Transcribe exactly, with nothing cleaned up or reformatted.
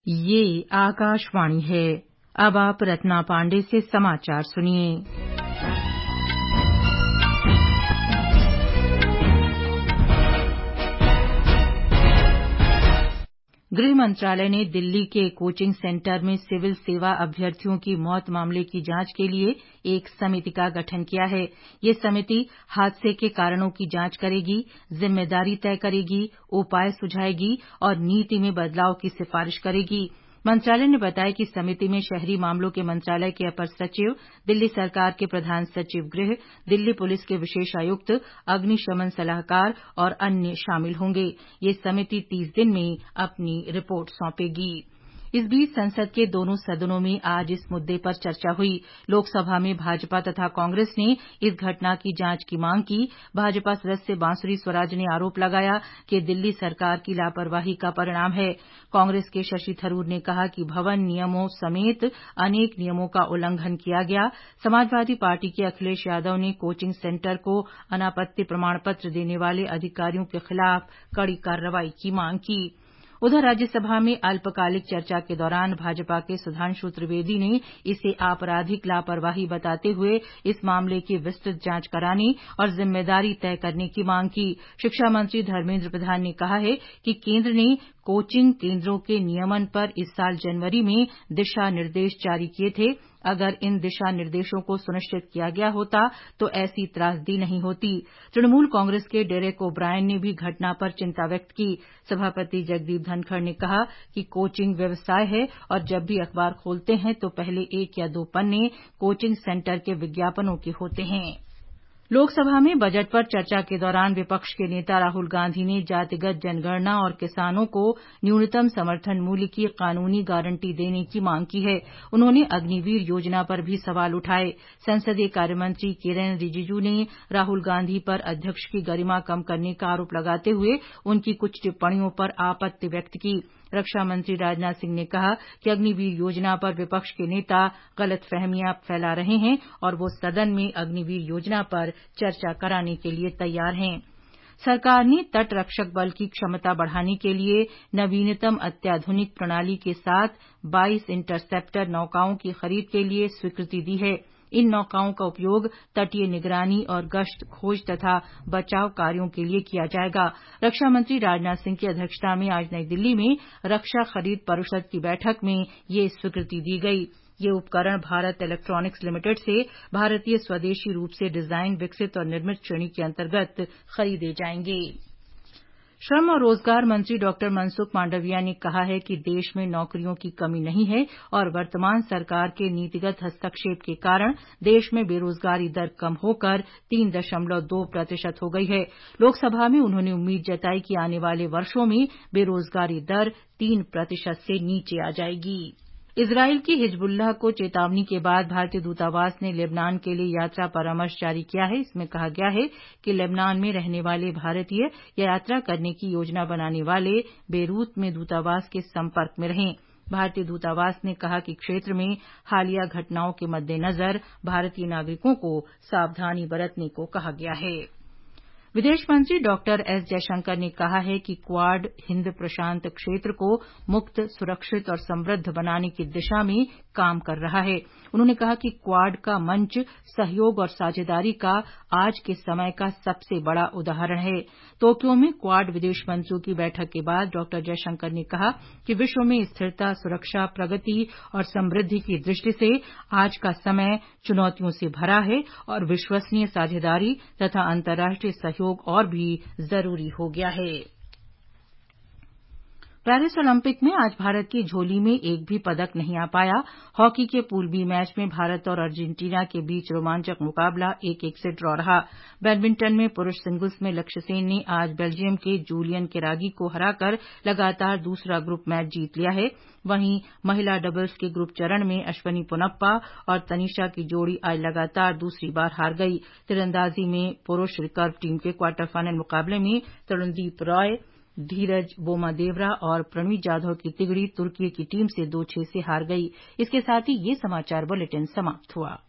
ये आकाशवाणी है। अब आप रत्ना पांडे से समाचार सुनिए। गृह मंत्रालय ने दिल्ली के कोचिंग सेंटर में सिविल सेवा अभ्यर्थियों की मौत मामले की जांच के लिए एक समिति का गठन किया है। ये समिति हादसे के कारणों की जांच करेगी, जिम्मेदारी तय करेगी, उपाय सुझाएगी और नीति में बदलाव की सिफारिश करेगी। मंत्रालय ने बताया कि समिति में शहरी मामलों के मंत्रालय के अपर सचिव, दिल्ली सरकार के प्रधान सचिव गृह, दिल्ली पुलिस के विशेष आयुक्त, अग्निशमन सलाहकार और अन्य शामिल होंगे। ये समिति तीस दिन में अपनी रिपोर्ट सौंपेगी। इस बीच संसद के दोनों सदनों में आज इस मुद्दे पर चर्चा हुई। लोकसभा में भाजपा तथा कांग्रेस ने इस घटना की जांच की मांग की। भाजपा सदस्य बांसुरी स्वराज ने आरोप लगाया कि दिल्ली सरकार की लापरवाही का परिणाम है। कांग्रेस के शशि थरूर ने कहा कि भवन नियमों समेत अनेक नियमों का उल्लंघन किया गया। समाजवादी पार्टी के अखिलेश यादव ने कोचिंग सेंटर को अनापत्ति प्रमाण पत्र देने वाले अधिकारियों के खिलाफ कड़ी कार्रवाई की मांग की। उधर राज्यसभा में अल्पकालिक चर्चा के दौरान भाजपा के सुधांशु त्रिवेदी ने इसे आपराधिक लापरवाही बताते हुए इस मामले की विस्तृत जांच कराने और जिम्मेदारी तय करने की मांग की। शिक्षा मंत्री धर्मेंद्र प्रधान ने कहा है कि केंद्र ने कोचिंग केंद्रों के नियमन पर इस साल जनवरी में दिशा निर्देश जारी किए थे। अगर इन दिशा निर्देशों को सुनिश्चित किया गया होता तो ऐसी त्रासदी नहीं होती। तृणमूल कांग्रेस के डेरेक ओब्रायन ने भी घटना पर चिंता व्यक्त की। सभापति जगदीप धनखड़ ने कहा कि कोचिंग व्यवसाय है और जब भी अखबार खोलते हैं तो पहले एक या दो पन्ने कोचिंग सेंटर के विज्ञापनों के होते हैं। लोकसभा में बजट पर चर्चा के दौरान विपक्ष के नेता राहुल गांधी ने जातिगत जनगणना और किसानों को न्यूनतम समर्थन मूल्य की कानूनी गारंटी देने की मांग की है। उन्होंने अग्निवीर योजना पर भी सवाल उठाए। संसदीय कार्यमंत्री किरेन रिजिजू ने राहुल गांधी पर अध्यक्ष की गरिमा कम करने का आरोप लगाते हुए उनकी कुछ टिप्पणियों पर आपत्ति व्यक्त की। रक्षा मंत्री राजनाथ सिंह ने कहा कि अग्निवीर योजना पर विपक्ष के नेता गलतफहमियां फैला रहे हैं और वो सदन में अग्निवीर योजना पर चर्चा कराने के लिए तैयार हैं। सरकार ने तट रक्षक बल की क्षमता बढ़ाने के लिए नवीनतम अत्याधुनिक प्रणाली के साथ बाईस इंटरसेप्टर नौकाओं की खरीद के लिए स्वीकृति दी है। इन नौकाओं का उपयोग तटीय निगरानी और गश्त, खोज तथा बचाव कार्यों के लिए किया जाएगा। रक्षा मंत्री राजनाथ सिंह की अध्यक्षता में आज नई दिल्ली में रक्षा खरीद परिषद की बैठक में ये स्वीकृति दी गई। ये उपकरण भारत इलेक्ट्रॉनिक्स लिमिटेड से भारतीय स्वदेशी रूप से डिजाइन, विकसित और निर्मित श्रेणी के अंतर्गत खरीदे जाएंगे। श्रम और रोजगार मंत्री डॉक्टर मनसुख मांडविया ने कहा है कि देश में नौकरियों की कमी नहीं है और वर्तमान सरकार के नीतिगत हस्तक्षेप के कारण देश में बेरोजगारी दर कम होकर तीन दशमलव दो प्रतिशत हो गई है। लोकसभा में उन्होंने उम्मीद जताई कि आने वाले वर्षों में बेरोजगारी दर तीन प्रतिशत से नीचे आ जाएगी। इजरायल की हिजबुल्लाह को चेतावनी के बाद भारतीय दूतावास ने लेबनान के लिए यात्रा परामर्श जारी किया है। इसमें कहा गया है कि लेबनान में रहने वाले भारतीय या यात्रा करने की योजना बनाने वाले बेरूत में दूतावास के संपर्क में रहें। भारतीय दूतावास ने कहा कि क्षेत्र में हालिया घटनाओं के मद्देनजर भारतीय नागरिकों को सावधानी बरतने को कहा गया है। विदेश मंत्री डॉक्टर एस जयशंकर ने कहा है कि क्वाड हिंद प्रशांत क्षेत्र को मुक्त, सुरक्षित और समृद्ध बनाने की दिशा में काम कर रहा है। उन्होंने कहा कि क्वाड का मंच सहयोग और साझेदारी का आज के समय का सबसे बड़ा उदाहरण है। टोक्यो में क्वाड विदेश मंत्रियों की बैठक के बाद डॉक्टर जयशंकर ने कहा कि विश्व में स्थिरता, सुरक्षा, प्रगति और समृद्धि की दृष्टि से आज का समय चुनौतियों से भरा है और विश्वसनीय साझेदारी तथा अंतर्राष्ट्रीय सहयोग और भी जरूरी हो गया है। पेरिस ओलंपिक में आज भारत की झोली में एक भी पदक नहीं आ पाया। हॉकी के पूल बी मैच में भारत और अर्जेंटीना के बीच रोमांचक मुकाबला एक एक से ड्रॉ रहा। बैडमिंटन में पुरुष सिंगल्स में लक्ष्य सेन ने आज बेल्जियम के जूलियन केरागी को हराकर लगातार दूसरा ग्रुप मैच जीत लिया है। वहीं महिला डबल्स के ग्रुप चरण में अश्वनी पोनप्पा और तनिषा की जोड़ी आज लगातार दूसरी बार हार गई। तीरंदाजी में पुरुष रिकर्व टीम के क्वार्टर फाइनल मुकाबले में तरुणदीप रॉय, धीरज बोमादेवरा और प्रणवीत जाधव की तिगड़ी तुर्की की टीम से दो छह से हार गई। इसके साथ ही ये समाचार बुलेटिन समाप्त हुआ।